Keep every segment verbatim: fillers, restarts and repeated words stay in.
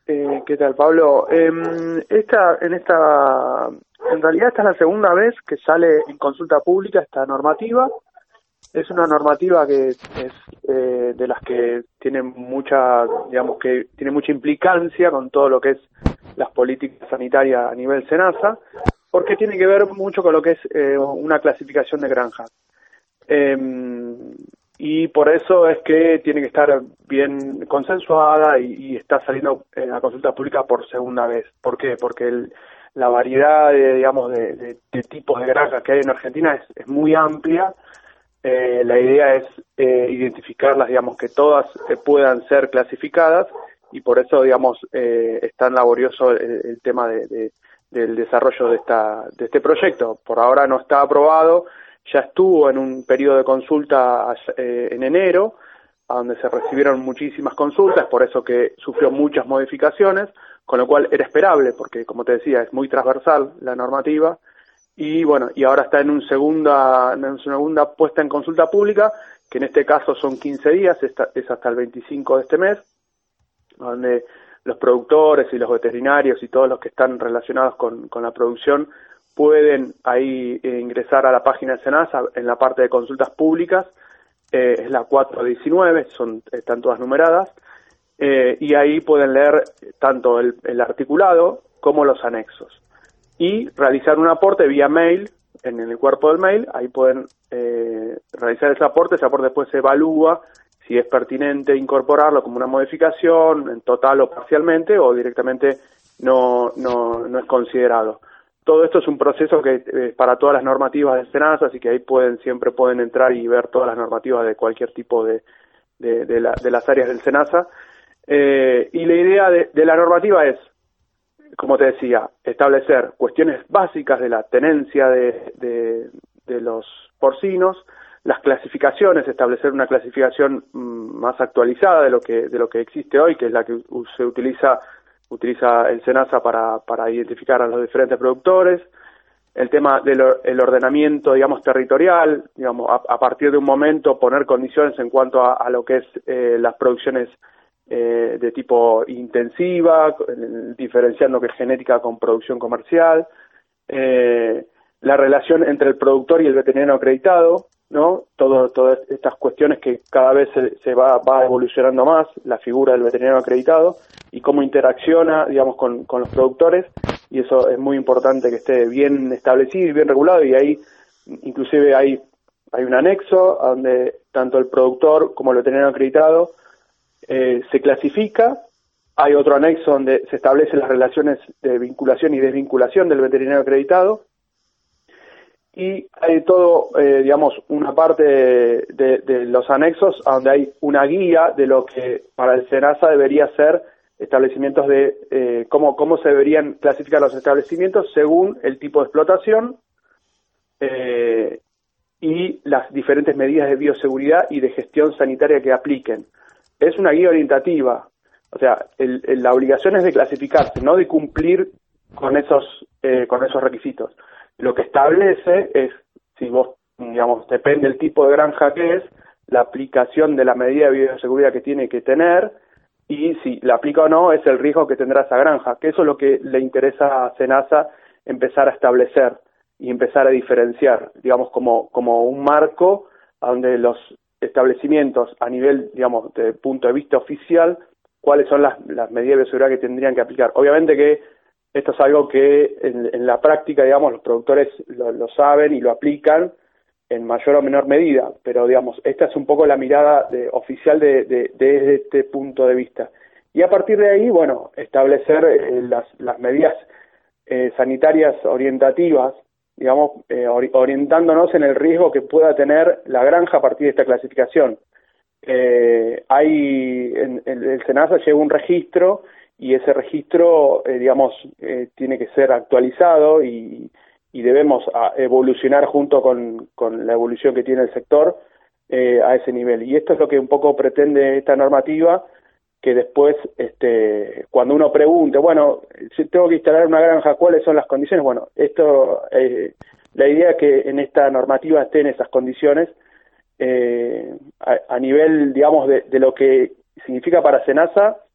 Eh, ¿Qué tal, Pablo? Eh, esta, en esta, en realidad esta es la segunda vez que sale en consulta pública esta normativa. Es una normativa que es eh, de las que tiene mucha, digamos que tiene mucha implicancia con todo lo que es las políticas sanitarias a nivel SENASA, porque tiene que ver mucho con lo que es eh, una clasificación de granjas. Eh, y por eso es que tiene que estar bien consensuada y, y está saliendo en la consulta pública por segunda vez. ¿Por qué? Porque el, la variedad de, digamos, de, de, de tipos de granjas que hay en Argentina es, es muy amplia. Eh, la idea es eh, identificarlas, digamos, que todas eh, puedan ser clasificadas, y por eso, digamos, eh, es tan laborioso el, el tema de, de, del desarrollo de, esta, de este proyecto. Por ahora no está aprobado. Ya estuvo en un periodo de consulta eh, en enero, a donde se recibieron muchísimas consultas, por eso que sufrió muchas modificaciones, con lo cual era esperable, porque como te decía, es muy transversal la normativa, y bueno, y ahora está en una segunda, en una segunda puesta en consulta pública, que en este caso son quince días, esta, es hasta el veinticinco de este mes, donde los productores y los veterinarios y todos los que están relacionados con, con la producción pueden ahí eh, ingresar a la página de SENASA en la parte de consultas públicas, eh, es la cuatro diecinueve, son, están todas numeradas, eh, y ahí pueden leer tanto el, el articulado como los anexos. Y realizar un aporte vía mail, en el cuerpo del mail, ahí pueden eh, realizar ese aporte, ese aporte después se evalúa si es pertinente incorporarlo como una modificación, en total o parcialmente, o directamente no, no, no es considerado. Todo esto es un proceso que eh, para todas las normativas de SENASA, así que ahí pueden siempre pueden entrar y ver todas las normativas de cualquier tipo de, de, de, la, de las áreas del SENASA. Eh, y la idea de, de la normativa es, como te decía, establecer cuestiones básicas de la tenencia de, de, de los porcinos, las clasificaciones, establecer una clasificación mmm, más actualizada de lo que de lo que existe hoy, que es la que se utiliza utiliza el SENASA para, para identificar a los diferentes productores, el tema del el ordenamiento, digamos, territorial, digamos, a, a partir de un momento poner condiciones en cuanto a, a lo que es eh, las producciones eh, de tipo intensiva, diferenciando que es genética con producción comercial, eh, la relación entre el productor y el veterinario acreditado, ¿no? Todo, todas estas cuestiones que cada vez se, se va, va evolucionando más, la figura del veterinario acreditado y cómo interacciona, digamos, con, con los productores, y eso es muy importante que esté bien establecido y bien regulado, y ahí inclusive hay, hay un anexo a donde tanto el productor como el veterinario acreditado eh, se clasifica. Hay otro anexo donde se establecen las relaciones de vinculación y desvinculación del veterinario acreditado. Y hay todo, eh, digamos, una parte de, de, de los anexos donde hay una guía de lo que para el SENASA debería ser establecimientos de eh, cómo, cómo se deberían clasificar los establecimientos según el tipo de explotación eh, y las diferentes medidas de bioseguridad y de gestión sanitaria que apliquen. Es una guía orientativa, o sea, el, el, la obligación es de clasificarse, no de cumplir con esos, eh, con esos requisitos. Lo que establece es, si vos, digamos, depende del tipo de granja que es, la aplicación de la medida de bioseguridad que tiene que tener, y si la aplica o no, es el riesgo que tendrá esa granja, que eso es lo que le interesa a SENASA empezar a establecer y empezar a diferenciar, digamos, como, como un marco donde los establecimientos a nivel, digamos, de punto de vista oficial, cuáles son las, las medidas de bioseguridad que tendrían que aplicar. Obviamente que esto es algo que en, en la práctica, digamos, los productores lo, lo saben y lo aplican en mayor o menor medida, pero, digamos, esta es un poco la mirada de, oficial de, de, de, desde este punto de vista. Y a partir de ahí, bueno, establecer eh, las, las medidas eh, sanitarias orientativas, digamos, eh, or, orientándonos en el riesgo que pueda tener la granja a partir de esta clasificación. Eh, hay, en, en el SENASA lleva un registro, y ese registro, eh, digamos, eh, tiene que ser actualizado y, y debemos a, evolucionar junto con, con la evolución que tiene el sector eh, a ese nivel. Y esto es lo que un poco pretende esta normativa, que después, este, cuando uno pregunte, bueno, si tengo que instalar una granja, ¿cuáles son las condiciones? Bueno, esto, eh, la idea es que en esta normativa estén esas condiciones eh, a, a nivel, digamos, de, de lo que significa para SENASA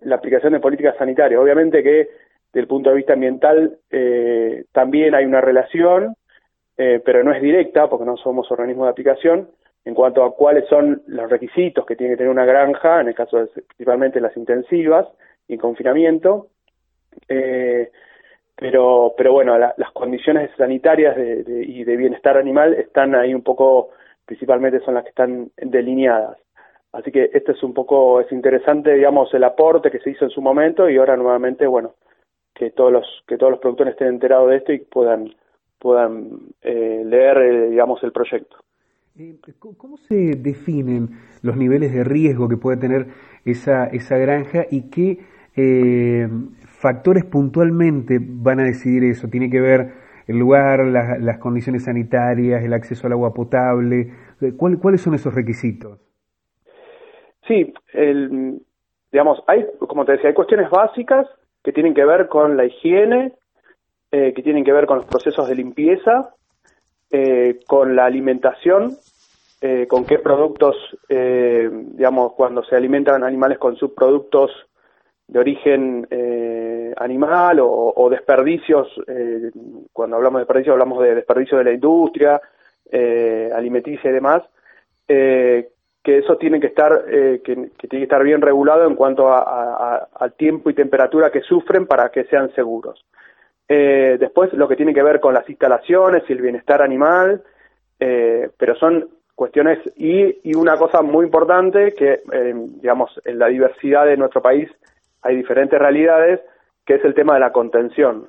la aplicación de políticas sanitarias. Obviamente que desde el punto de vista ambiental eh, también hay una relación, eh, pero no es directa porque no somos organismos de aplicación, en cuanto a cuáles son los requisitos que tiene que tener una granja, en el caso de principalmente las intensivas y confinamiento, eh, pero pero bueno, la, las condiciones sanitarias de, de, y de bienestar animal están ahí un poco, principalmente son las que están delineadas. Así que este es un poco, es interesante, digamos, el aporte que se hizo en su momento y ahora nuevamente, bueno, que todos los que todos los productores estén enterados de esto y puedan puedan eh, leer, eh, digamos, el proyecto. ¿Cómo se definen los niveles de riesgo que puede tener esa esa granja y qué eh, factores puntualmente van a decidir eso? ¿Tiene que ver el lugar, la, las condiciones sanitarias, el acceso al agua potable? ¿Cuál, ¿Cuáles son esos requisitos? Sí, el, digamos, hay, como te decía, hay cuestiones básicas que tienen que ver con la higiene, eh, que tienen que ver con los procesos de limpieza, eh, con la alimentación, eh, con qué productos, eh, digamos, cuando se alimentan animales con subproductos de origen eh, animal o, o desperdicios, eh, cuando hablamos de desperdicios hablamos de desperdicios de la industria, eh, alimenticia y demás, eh, que eso tiene que estar eh, que, que tiene que estar bien regulado en cuanto a, a, al tiempo y temperatura que sufren para que sean seguros. Eh, después lo que tiene que ver con las instalaciones y el bienestar animal, eh, pero son cuestiones y, y una cosa muy importante que eh, digamos en la diversidad de nuestro país hay diferentes realidades, que es el tema de la contención,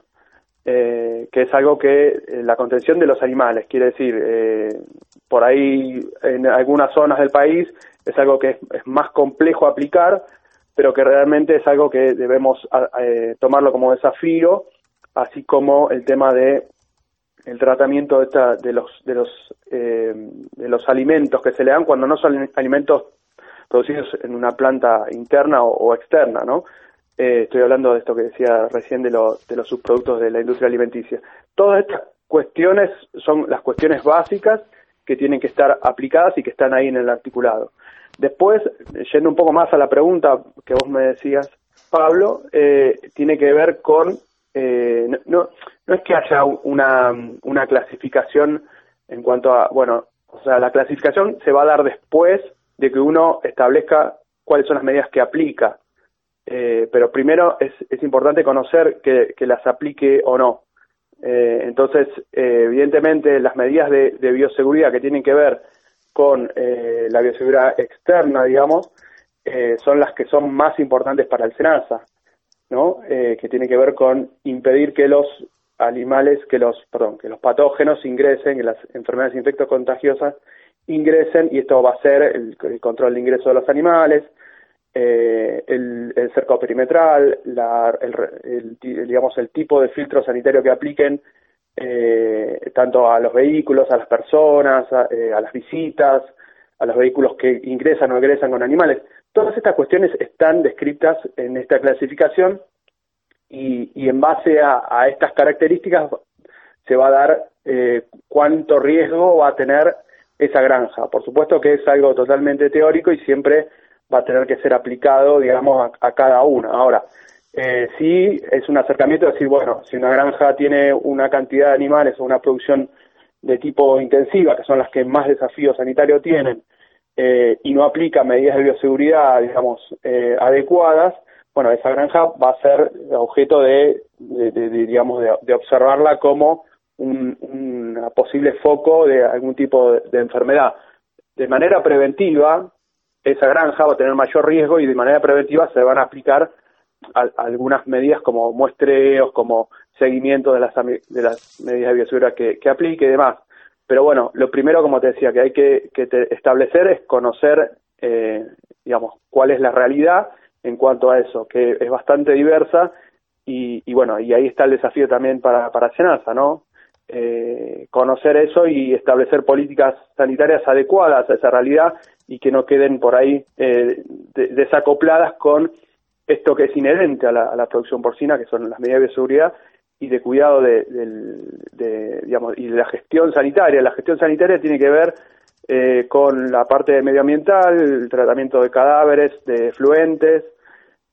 eh, que es algo que eh, la contención de los animales, quiere decir, eh, por ahí en algunas zonas del país es algo que es, es más complejo aplicar, pero que realmente es algo que debemos eh, tomarlo como desafío, así como el tema de el tratamiento de, esta, de los de los eh, de los alimentos que se le dan cuando no son alimentos producidos en una planta interna o, o externa, ¿no? Eh, estoy hablando de esto que decía recién de, lo, de los subproductos de la industria alimenticia. Todas estas cuestiones son las cuestiones básicas que tienen que estar aplicadas y que están ahí en el articulado. Después, yendo un poco más a la pregunta que vos me decías, Pablo, eh, tiene que ver con, eh, no, no es que haya una, una clasificación en cuanto a, bueno, o sea, la clasificación se va a dar después de que uno establezca cuáles son las medidas que aplica. Eh, pero primero es, es importante conocer que, que las aplique o no. Eh, entonces, eh, evidentemente, las medidas de, de bioseguridad que tienen que ver con eh, la bioseguridad externa, digamos, eh, son las que son más importantes para el SENASA, ¿no? Eh, que tiene que ver con impedir que los animales, que los, perdón, que los patógenos ingresen, que las enfermedades infectocontagiosas ingresen, y esto va a ser el, el control de ingreso de los animales, eh, el, el cerco perimetral, la, el, el, el, digamos, el tipo de filtro sanitario que apliquen eh, tanto a los vehículos, a las personas, a, eh, a las visitas, a los vehículos que ingresan o egresan con animales. Todas estas cuestiones están descritas en esta clasificación y, y en base a, a estas características se va a dar eh, cuánto riesgo va a tener esa granja. Por supuesto que es algo totalmente teórico y siempre va a tener que ser aplicado, digamos, a, a cada una. Ahora, eh, sí es un acercamiento a decir, bueno, si una granja tiene una cantidad de animales o una producción de tipo intensiva, que son las que más desafío sanitario tienen, eh, y no aplica medidas de bioseguridad, digamos, eh, adecuadas, bueno, esa granja va a ser objeto de, de, de, de digamos, de, de observarla como un, un posible foco de algún tipo de, de enfermedad. De manera preventiva, esa granja va a tener mayor riesgo y de manera preventiva se van a aplicar a, a algunas medidas como muestreos, como seguimiento de las, de las medidas de bioseguridad que, que aplique y demás. Pero bueno, lo primero, como te decía, que hay que, que te establecer es conocer, eh, digamos, cuál es la realidad en cuanto a eso, que es bastante diversa y, y bueno, y ahí está el desafío también para, para SENASA, ¿no? Eh, conocer eso y establecer políticas sanitarias adecuadas a esa realidad y que no queden por ahí eh, de, desacopladas con esto que es inherente a la, a la producción porcina, que son las medidas de bioseguridad y de cuidado de, de, de, digamos, y de la gestión sanitaria. La gestión sanitaria tiene que ver eh, con la parte medioambiental, el tratamiento de cadáveres, de efluentes,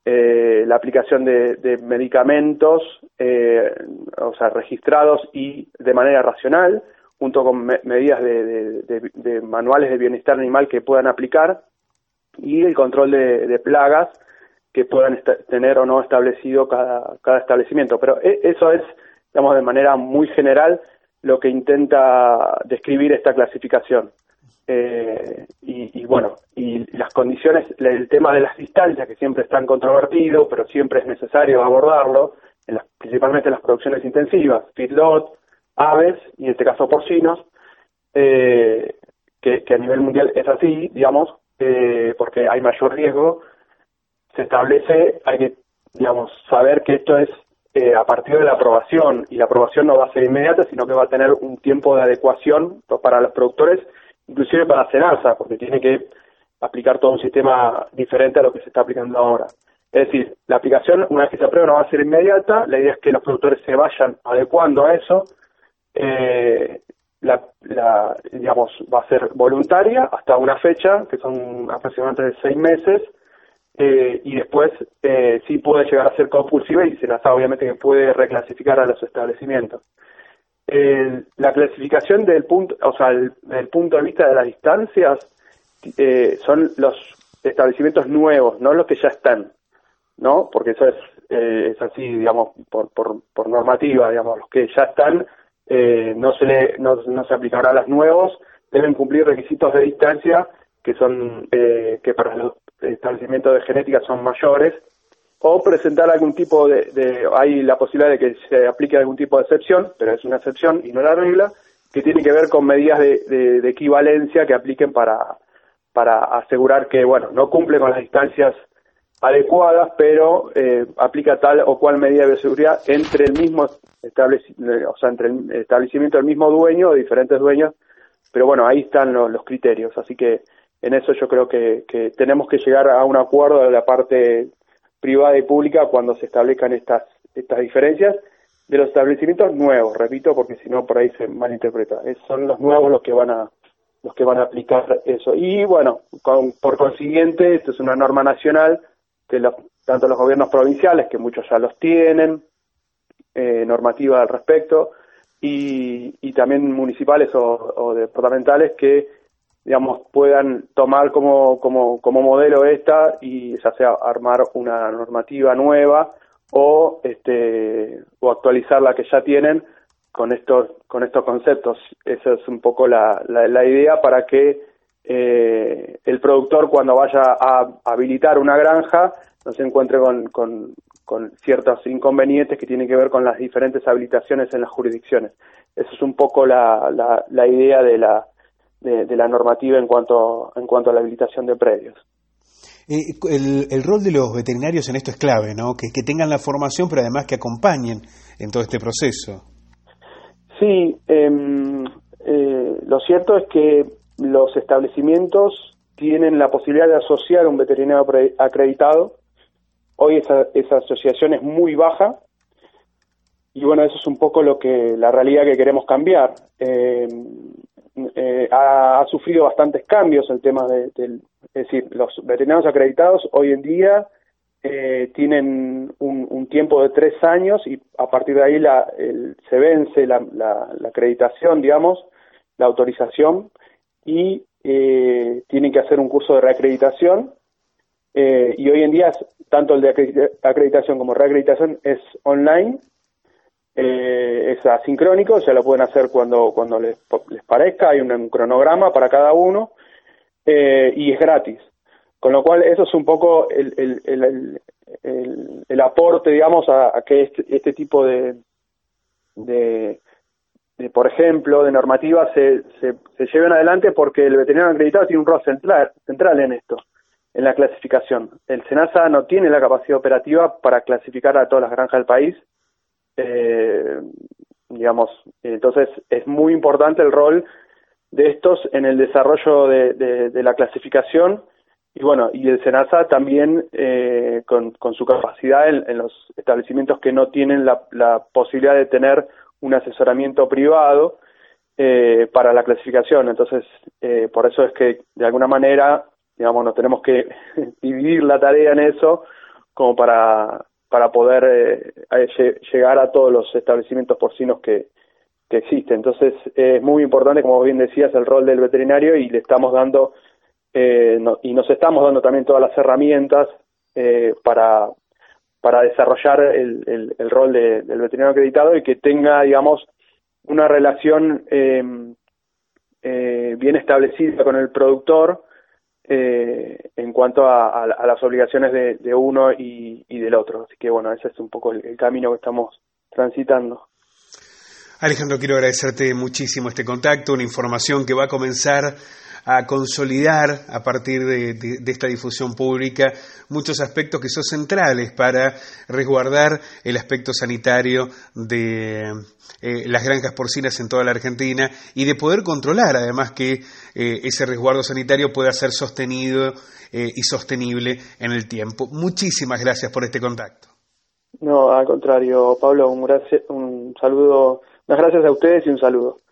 eh, la aplicación de, de medicamentos, eh, o sea, registrados y de manera racional, junto con me medidas de, de, de, de manuales de bienestar animal que puedan aplicar, y el control de, de plagas que puedan tener o no establecido cada, cada establecimiento. Pero e eso es, digamos, de manera muy general lo que intenta describir esta clasificación. Eh, y, y bueno, y las condiciones, el tema de las distancias, que siempre están controvertidos, pero siempre es necesario abordarlo, en las, principalmente en las producciones intensivas, feedlot, aves, y en este caso porcinos, eh, que, que a nivel mundial es así, digamos, eh, porque hay mayor riesgo. Se establece, hay que, digamos, saber que esto es eh, a partir de la aprobación, y la aprobación no va a ser inmediata, sino que va a tener un tiempo de adecuación para los productores, inclusive para Senasa, porque tiene que aplicar todo un sistema diferente a lo que se está aplicando ahora. Es decir, la aplicación, una vez que se aprueba, no va a ser inmediata. La idea es que los productores se vayan adecuando a eso. Eh, la, la, digamos, va a ser voluntaria hasta una fecha, que son aproximadamente seis meses, eh, y después eh, sí puede llegar a ser compulsiva, y Senasa obviamente que puede reclasificar a los establecimientos. Eh, la clasificación del punto, o sea, el, el punto de vista de las distancias, eh, son los establecimientos nuevos, no los que ya están, ¿no? Porque eso es, eh, es así, digamos, por, por, por normativa, digamos, los que ya están, eh, no se le, no, no se aplicará a los nuevos, deben cumplir requisitos de distancia que son, eh, que para los establecimientos de genética son mayores, o presentar algún tipo de, de, hay la posibilidad de que se aplique algún tipo de excepción, pero es una excepción y no la regla, que tiene que ver con medidas de, de, de equivalencia que apliquen para, para asegurar que, bueno, no cumple con las distancias adecuadas, pero eh, aplica tal o cual medida de seguridad entre el mismo establecimiento, o sea, entre el establecimiento del mismo dueño o diferentes dueños, pero bueno, ahí están los, los criterios, así que en eso yo creo que, que tenemos que llegar a un acuerdo de la parte privada y pública cuando se establezcan estas estas diferencias de los establecimientos nuevos, repito, porque si no por ahí se malinterpreta. Es, son los nuevos los que van a los que van a aplicar eso. Y bueno, con, por consiguiente, esto es una norma nacional que los, tanto los gobiernos provinciales, que muchos ya los tienen, eh, normativa al respecto, y, y también municipales o, o departamentales que, digamos, puedan tomar como, como, como modelo esta y ya sea armar una normativa nueva o este o actualizar la que ya tienen con estos con estos conceptos. Esa es un poco la, la, la idea para que eh, el productor, cuando vaya a habilitar una granja, no se encuentre con, con, con ciertos inconvenientes que tienen que ver con las diferentes habilitaciones en las jurisdicciones. Esa es un poco la, la, la idea de la De, de la normativa en cuanto en cuanto a la habilitación de predios. Eh, el, el rol de los veterinarios en esto es clave, ¿no? Que, que tengan la formación, pero además que acompañen en todo este proceso. Sí, eh, eh, lo cierto es que los establecimientos tienen la posibilidad de asociar a un veterinario acreditado. Hoy esa, esa asociación es muy baja, y bueno, eso es un poco lo que la realidad que queremos cambiar. Eh, Eh, ha, ha sufrido bastantes cambios el tema de, de, es decir, los veterinarios acreditados hoy en día eh, tienen un, un tiempo de tres años y a partir de ahí la, el, se vence la, la, la acreditación, digamos, la autorización, y eh, tienen que hacer un curso de reacreditación, eh, y hoy en día tanto el de acreditación como reacreditación es online. Eh, es asincrónico, ya lo pueden hacer cuando cuando les, les parezca, hay un, un cronograma para cada uno, eh, y es gratis, con lo cual eso es un poco el, el, el, el, el, el aporte, digamos, a, a que este, este tipo de, de, de, por ejemplo, de normativas se, se, se lleven adelante, porque el veterinario acreditado tiene un rol central, central en esto, en la clasificación. El Senasa no tiene la capacidad operativa para clasificar a todas las granjas del país. Eh, digamos, entonces es muy importante el rol de estos en el desarrollo de, de, de la clasificación, y bueno, y el Senasa también eh, con, con su capacidad en, en los establecimientos que no tienen la, la posibilidad de tener un asesoramiento privado eh, para la clasificación. Entonces, eh, por eso es que de alguna manera, digamos, nos tenemos que dividir la tarea en eso, como para, para poder eh, llegar a todos los establecimientos porcinos que, que existen. Entonces eh, es muy importante, como bien decías, el rol del veterinario, y le estamos dando eh, no, y nos estamos dando también todas las herramientas eh, para para desarrollar el, el, el rol de, del veterinario acreditado, y que tenga, digamos, una relación eh, eh, bien establecida con el productor eh, en cuanto a, a, a las obligaciones de, de uno y, y del otro. Así que bueno, ese es un poco el, el camino que estamos transitando. Alejandro, quiero agradecerte muchísimo este contacto, una información que va a comenzar a consolidar a partir de, de, de esta difusión pública muchos aspectos que son centrales para resguardar el aspecto sanitario de eh, las granjas porcinas en toda la Argentina, y de poder controlar además que eh, ese resguardo sanitario pueda ser sostenido eh, y sostenible en el tiempo. Muchísimas gracias por este contacto. No, al contrario, Pablo, un, gracias, un saludo, unas gracias a ustedes y un saludo.